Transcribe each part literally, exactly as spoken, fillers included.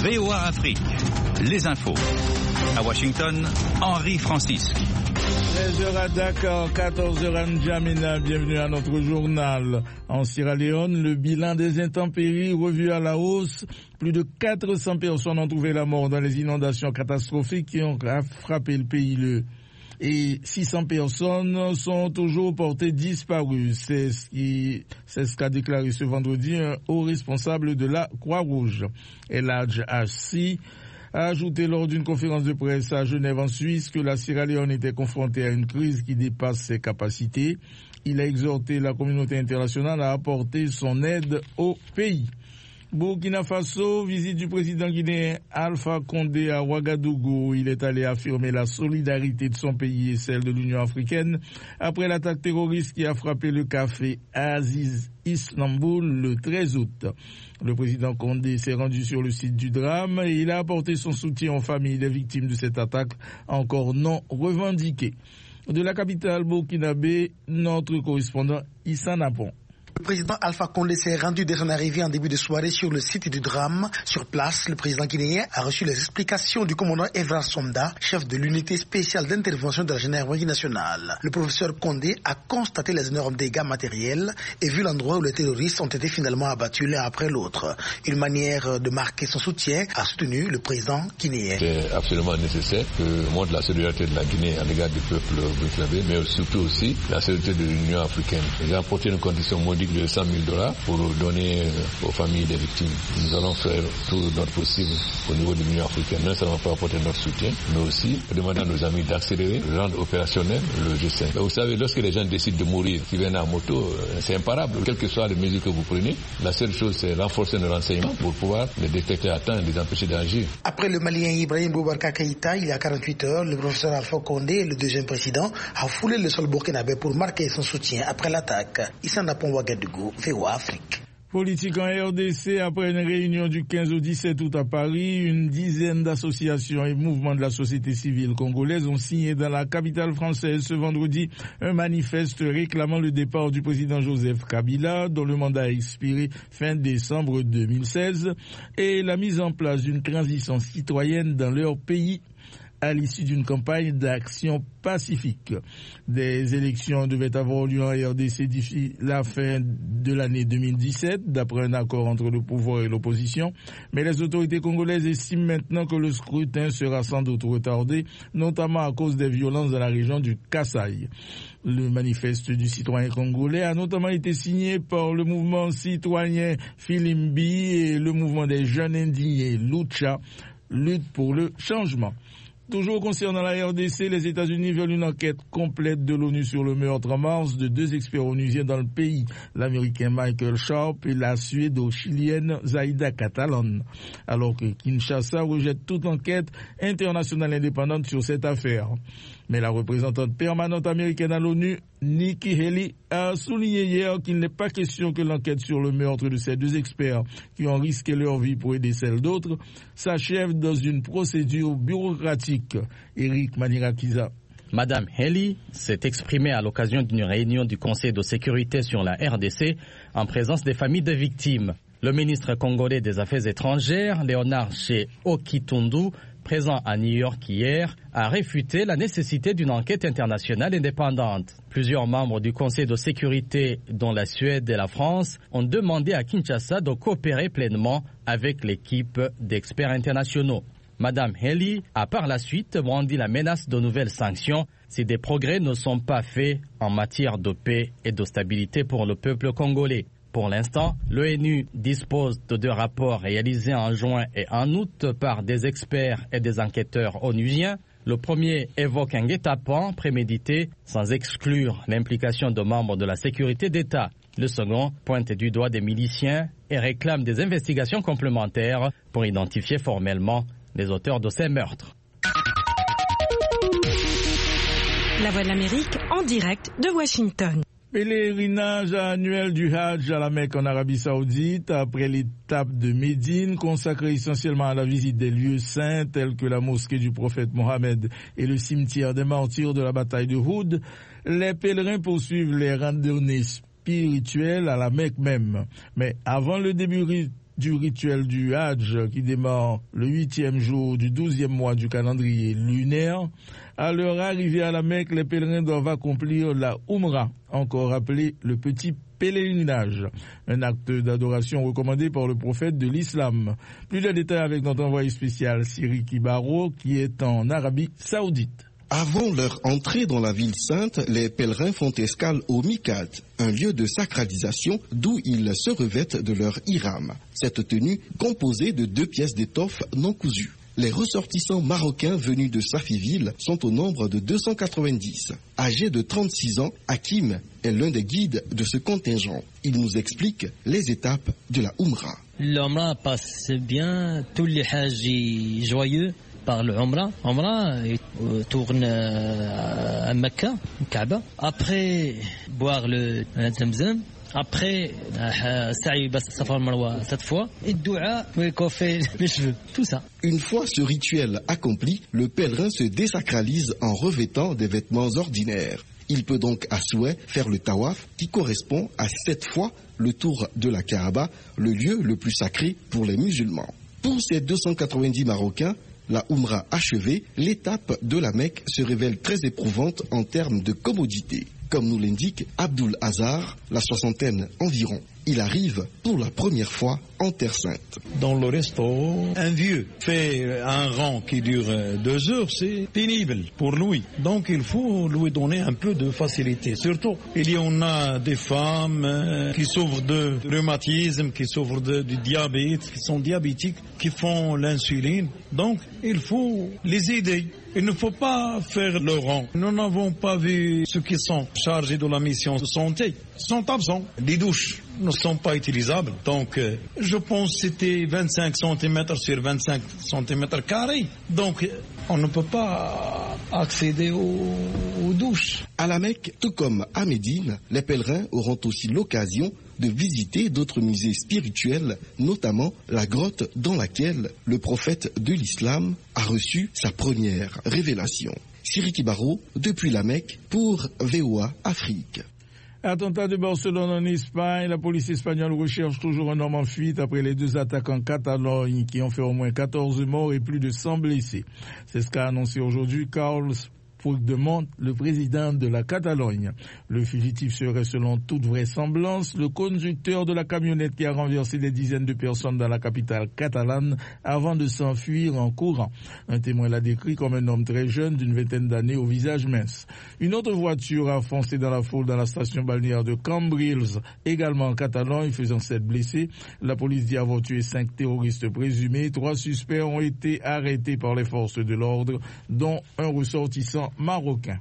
V O A Afrique, les infos. À Washington, Henri Francisque. treize heures à Dakar, quatorze heures à N'Djamena, bienvenue à notre journal. En Sierra Leone, le bilan des intempéries revu à la hausse. Plus de quatre cents personnes ont trouvé la mort dans les inondations catastrophiques qui ont frappé le pays. Le Et six cents personnes sont toujours portées disparues. C'est ce qui, c'est ce qu'a déclaré ce vendredi un haut responsable de la Croix-Rouge. Eladj Assi a ajouté lors d'une conférence de presse à Genève en Suisse que la Sierra Leone était confrontée à une crise qui dépasse ses capacités. Il a exhorté la communauté internationale à apporter son aide au pays. Burkina Faso, visite du président guinéen Alpha Condé à Ouagadougou. Il est allé affirmer la solidarité de son pays et celle de l'Union africaine après l'attaque terroriste qui a frappé le café Aziz Istanbul le treize août. Le président Condé s'est rendu sur le site du drame et il a apporté son soutien aux familles des victimes de cette attaque encore non revendiquée. De la capitale burkinabé, notre correspondant Issa Napon. Le président Alpha Condé s'est rendu dès son arrivée en début de soirée sur le site du drame. Sur place, le président guinéen a reçu les explications du commandant Evra Sonda, chef de l'unité spéciale d'intervention de la gendarmerie nationale. Le professeur Condé a constaté les énormes dégâts matériels et vu l'endroit où les terroristes ont été finalement abattus l'un après l'autre. Une manière de marquer son soutien, a soutenu le président guinéen. C'est absolument nécessaire que montre la solidarité de la Guinée à l'égard du peuple burkinabé, mais surtout aussi la solidarité de l'Union africaine. J'ai apporté une condition modique de cent mille dollars pour donner aux familles des victimes. Nous allons faire tout notre possible au niveau de l'Union africaine, non seulement pour apporter notre soutien, mais aussi pour demander à nos amis d'accélérer, de rendre opérationnel le G cinq. Vous savez, lorsque les gens décident de mourir, qui viennent en moto, c'est imparable. Quelles que soient les mesures que vous prenez, la seule chose c'est renforcer nos renseignements pour pouvoir les détecter à temps et les empêcher d'agir. Après le Malien Ibrahim Boubacar Keïta, il y a quarante-huit heures, le professeur Alpha Condé, le deuxième président, a foulé le sol burkinabé pour marquer son soutien après l'attaque. Issa Napon Ouagadougou, V O A Afrique. Politique en R D C, après une réunion du quinze au dix-sept août à Paris, une dizaine d'associations et mouvements de la société civile congolaise ont signé dans la capitale française ce vendredi un manifeste réclamant le départ du président Joseph Kabila, dont le mandat a expiré fin décembre deux mille seize, et la mise en place d'une transition citoyenne dans leur pays à l'issue d'une campagne d'action pacifique. Des élections devaient avoir lieu en R D C d'ici la fin de l'année deux mille dix-sept, d'après un accord entre le pouvoir et l'opposition, mais les autorités congolaises estiment maintenant que le scrutin sera sans doute retardé, notamment à cause des violences dans la région du Kasaï. Le manifeste du citoyen congolais a notamment été signé par le mouvement citoyen Filimbi et le mouvement des jeunes indignés Lucha, lutte pour le changement. Toujours concernant la R D C, les États-Unis veulent une enquête complète de l'ONU sur le meurtre en mars de deux experts onusiens dans le pays, l'Américain Michael Sharp et la Suédo-Chilienne Zaida Catalan, alors que Kinshasa rejette toute enquête internationale indépendante sur cette affaire. Mais la représentante permanente américaine à l'ONU, Nikki Haley, a souligné hier qu'il n'est pas question que l'enquête sur le meurtre de ces deux experts qui ont risqué leur vie pour aider celle d'autres s'achève dans une procédure bureaucratique. Eric Manirakiza. Madame Haley s'est exprimée à l'occasion d'une réunion du Conseil de sécurité sur la R D C en présence des familles de victimes. Le ministre congolais des Affaires étrangères, Léonard Che Okitundu, présent à New York hier, a réfuté la nécessité d'une enquête internationale indépendante. Plusieurs membres du Conseil de sécurité, dont la Suède et la France, ont demandé à Kinshasa de coopérer pleinement avec l'équipe d'experts internationaux. Madame Haley a par la suite brandi la menace de nouvelles sanctions si des progrès ne sont pas faits en matière de paix et de stabilité pour le peuple congolais. Pour l'instant, l'ONU dispose de deux rapports réalisés en juin et en août par des experts et des enquêteurs onusiens. Le premier évoque un guet-apens prémédité sans exclure l'implication de membres de la sécurité d'État. Le second pointe du doigt des miliciens et réclame des investigations complémentaires pour identifier formellement les auteurs de ces meurtres. La Voix de l'Amérique en direct de Washington. Pèlerinage annuel du Hajj à la Mecque en Arabie Saoudite, après l'étape de Médine, consacrée essentiellement à la visite des lieux saints tels que la mosquée du prophète Mohammed et le cimetière des martyrs de la bataille de Houd, les pèlerins poursuivent les randonnées spirituelles à la Mecque même. Mais avant le début du rituel du Hajj qui démarre le huitième jour du douzième mois du calendrier lunaire. À leur arrivée à la Mecque, les pèlerins doivent accomplir la Umrah, encore appelée le petit pèlerinage, un acte d'adoration recommandé par le prophète de l'islam. Plus de détails avec notre envoyé spécial Siriki Baro qui est en Arabie Saoudite. Avant leur entrée dans la ville sainte, les pèlerins font escale au Mikat, un lieu de sacralisation d'où ils se revêtent de leur ihram. Cette tenue composée de deux pièces d'étoffe non cousues. Les ressortissants marocains venus de Safiville sont au nombre de deux cent quatre-vingt-dix. Âgé de trente-six ans, Hakim est l'un des guides de ce contingent. Il nous explique les étapes de la Umrah. L'Umrah passe bien, tous les hajis joyeux par le Umrah. Umrah tourne à Mecca, Kaaba. Après, boire le Zamzam. Après, Sa'i bas Safa al-Marwa cette fois. Et Doua, coiffer les cheveux. Tout ça. Une fois ce rituel accompli, le pèlerin se désacralise en revêtant des vêtements ordinaires. Il peut donc à souhait faire le tawaf qui correspond à sept fois le tour de la Kaaba, le lieu le plus sacré pour les musulmans. Pour ces deux cent quatre-vingt-dix Marocains, la Umrah achevée, l'étape de la Mecque se révèle très éprouvante en termes de commodité. Comme nous l'indique Abdul Hazar, la soixantaine environ. Il arrive pour la première fois en Terre Sainte. Dans le resto, un vieux fait un rang qui dure deux heures, c'est pénible pour lui. Donc il faut lui donner un peu de facilité. Surtout, il y en a des femmes qui souffrent de rhumatisme, qui souffrent de, du diabète, qui sont diabétiques, qui font l'insuline. Donc il faut les aider. Il ne faut pas faire le rang. Nous n'avons pas vu ceux qui sont chargés de la mission de santé. Ils sont absents. Les douches ne sont pas utilisables. Donc, euh, je pense que c'était vingt-cinq centimètres sur vingt-cinq centimètres carrés. Donc, on ne peut pas accéder aux, aux douches. À la Mecque, tout comme à Médine, les pèlerins auront aussi l'occasion de visiter d'autres musées spirituels, notamment la grotte dans laquelle le prophète de l'islam a reçu sa première révélation. Siriki Baro, depuis la Mecque, pour V O A Afrique. Attentat de Barcelone en Espagne, la police espagnole recherche toujours un homme en fuite après les deux attaques en Catalogne qui ont fait au moins quatorze morts et plus de cent blessés. C'est ce qu'a annoncé aujourd'hui Carles Puigdemont, le président de la Catalogne. Le fugitif serait, selon toute vraisemblance, le conducteur de la camionnette qui a renversé des dizaines de personnes dans la capitale catalane avant de s'enfuir en courant. Un témoin l'a décrit comme un homme très jeune d'une vingtaine d'années au visage mince. Une autre voiture a foncé dans la foule dans la station balnéaire de Cambrils, également en Catalogne, faisant sept blessés. La police dit avoir tué cinq terroristes présumés. Trois suspects ont été arrêtés par les forces de l'ordre, dont un ressortissant marocain.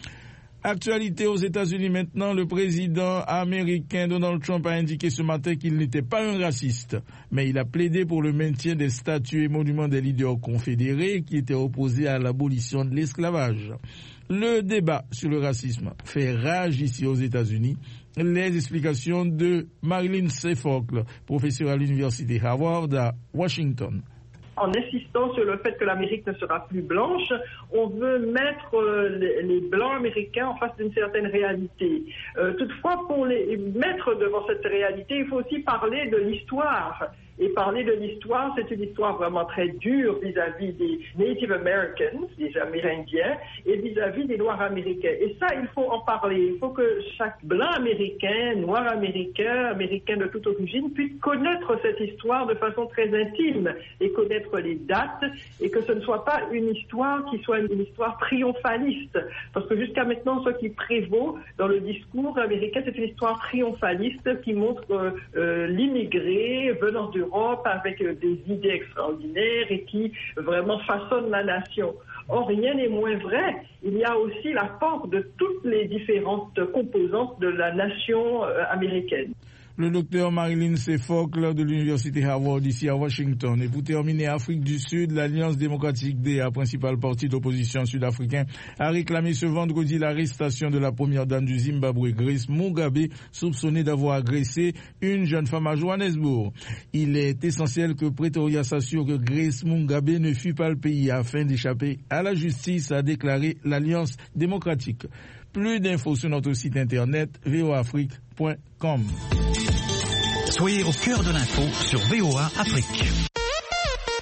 Actualité aux États-Unis maintenant, le président américain Donald Trump a indiqué ce matin qu'il n'était pas un raciste, mais il a plaidé pour le maintien des statues et monuments des leaders confédérés qui étaient opposés à l'abolition de l'esclavage. Le débat sur le racisme fait rage ici aux États-Unis. Les explications de Marilyn Sefocle, professeure à l'université Harvard à Washington. En insistant sur le fait que l'Amérique ne sera plus blanche, on veut mettre euh, les, les Blancs américains en face d'une certaine réalité. Euh, toutefois, pour les mettre devant cette réalité, il faut aussi parler de l'histoire. Et parler de l'histoire, c'est une histoire vraiment très dure vis-à-vis des Native Americans, des Amérindiens, et vis-à-vis des Noirs américains. Et ça, il faut en parler. Il faut que chaque Blanc américain, Noir américain, Américain de toute origine, puisse connaître cette histoire de façon très intime et connaître les dates, et que ce ne soit pas une histoire qui soit une histoire triomphaliste. Parce que jusqu'à maintenant, ce qui prévaut dans le discours américain, c'est une histoire triomphaliste qui montre euh, euh, l'immigré venant de Europe avec des idées extraordinaires et qui vraiment façonne la nation. Or, rien n'est moins vrai. Il y a aussi l'apport de toutes les différentes composantes de la nation américaine. Le docteur Marilyn Sefocle de l'université Harvard ici à Washington. Et pour terminer, Afrique du Sud, l'Alliance démocratique D A, principal parti d'opposition sud-africain, a réclamé ce vendredi l'arrestation de la première dame du Zimbabwe, Grace Mugabe, soupçonnée d'avoir agressé une jeune femme à Johannesburg. Il est essentiel que Pretoria s'assure que Grace Mugabe ne fuit pas le pays afin d'échapper à la justice, a déclaré l'Alliance démocratique. Plus d'infos sur notre site internet v o afrique point com. Soyez au cœur de l'info sur V O A Afrique.